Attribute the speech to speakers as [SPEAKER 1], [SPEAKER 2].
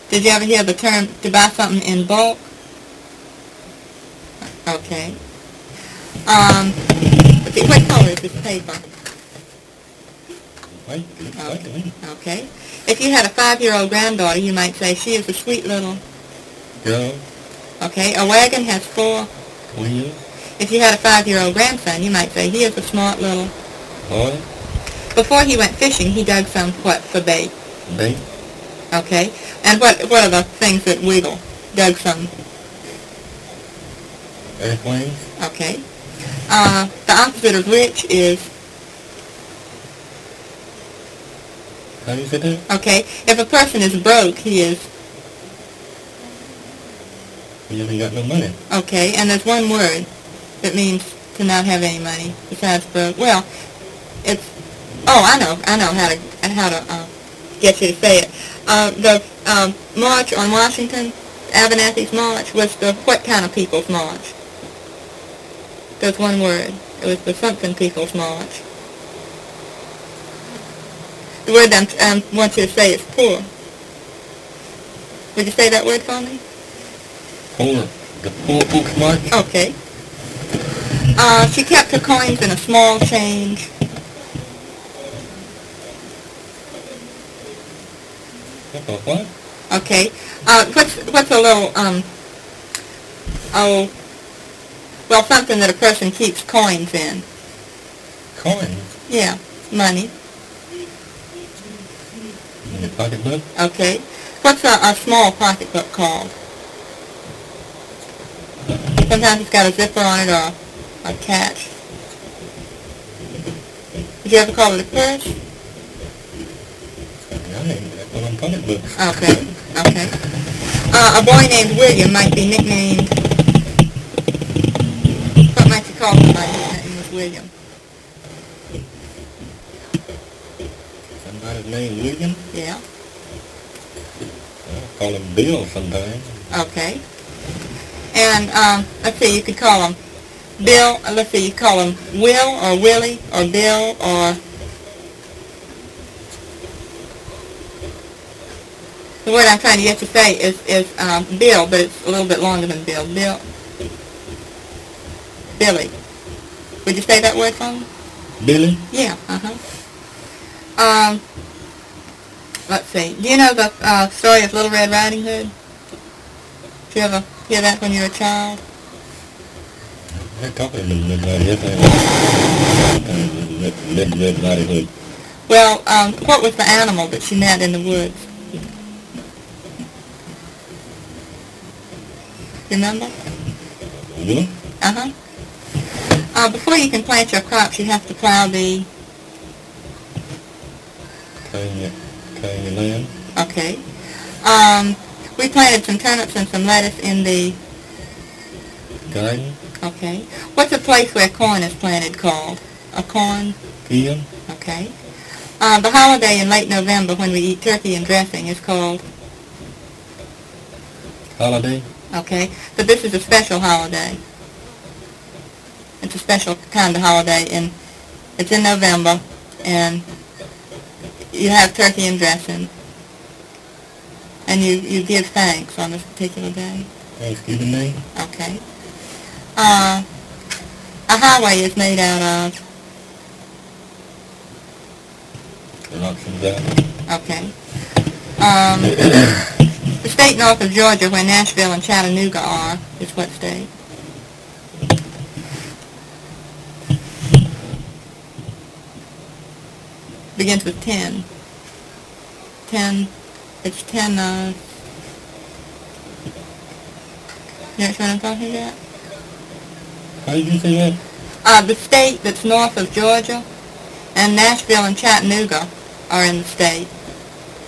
[SPEAKER 1] Did you ever hear the term to buy something in bulk? Okay. Let's see, what color is this paper?
[SPEAKER 2] White.
[SPEAKER 1] Okay. Okay. If you had a 5-year-old granddaughter, you might say she is a sweet little...
[SPEAKER 2] Girl.
[SPEAKER 1] Okay. A wagon has 4
[SPEAKER 2] Wheel.
[SPEAKER 1] If you had a 5-year-old grandson, you might say he is a smart little...
[SPEAKER 2] Boy.
[SPEAKER 1] Before he went fishing, he dug some what for bait?
[SPEAKER 2] Bait.
[SPEAKER 1] Okay. And what are the things that wiggle? Dug some...
[SPEAKER 2] Airplanes.
[SPEAKER 1] Okay. The opposite of rich is...
[SPEAKER 2] How do you say that?
[SPEAKER 1] Okay. If a person is broke, he is...
[SPEAKER 2] You haven't got no money.
[SPEAKER 1] Okay. And there's one word that means to not have any money besides broke. Well, it's... Oh, I know how to get you to say it. The march on Washington, Abernathy's March, was the what kind of people's march? There's one word. It was the something people's march. The word I want you to say is poor. Would you say that word for me?
[SPEAKER 2] Poor. The poor folks march.
[SPEAKER 1] Okay. She kept her coins in a small change.
[SPEAKER 2] What?
[SPEAKER 1] Okay. What's a little something that a person keeps coins in.
[SPEAKER 2] Coins.
[SPEAKER 1] Yeah, money.
[SPEAKER 2] In the pocketbook.
[SPEAKER 1] Okay. What's a small pocketbook called? Sometimes it's got a zipper on it or a catch. Did you ever call it a purse?
[SPEAKER 2] That's what I'm pocketbooks.
[SPEAKER 1] Okay. Okay. A boy named William might be nicknamed... What might you call somebody whose name was William?
[SPEAKER 2] Somebody's name William?
[SPEAKER 1] Yeah.
[SPEAKER 2] I call him Bill sometimes.
[SPEAKER 1] Okay. And, let's see, you could call him Bill, let's see, you call him Will or Willie or Bill or... The word I'm trying to get you to say is Bill, but it's a little bit longer than Bill. Billy. Would you say that word for me?
[SPEAKER 2] Billy?
[SPEAKER 1] Yeah, let's see. Do you know the story of Little Red Riding Hood? Did you ever hear that when you were a child?
[SPEAKER 2] I talk a little bit about it. Red Riding Hood.
[SPEAKER 1] Well, what was the animal that she met in the woods? Remember?
[SPEAKER 2] Really?
[SPEAKER 1] Before you can plant your crops, you have to plow the...
[SPEAKER 2] Cutting your land.
[SPEAKER 1] Okay. We planted some turnips and some lettuce in the...
[SPEAKER 2] Garden.
[SPEAKER 1] Okay. What's a place where corn is planted called? A corn?
[SPEAKER 2] Field.
[SPEAKER 1] Okay. The holiday in late November when we eat turkey and dressing is called?
[SPEAKER 2] Holiday.
[SPEAKER 1] Okay. But this is a special holiday. It's a special kind of holiday, and it's in November, and you have turkey and dressing, and you give thanks on this particular day.
[SPEAKER 2] Thanksgiving Day.
[SPEAKER 1] Okay. A highway is made out of...
[SPEAKER 2] Rocks and gravel.
[SPEAKER 1] Okay. The state north of Georgia, where Nashville and Chattanooga are, is what state? Begins with 10. 10. It's 10. You know what I'm talking about?
[SPEAKER 2] How did you say that?
[SPEAKER 1] The state that's north of Georgia, and Nashville and Chattanooga are in the state.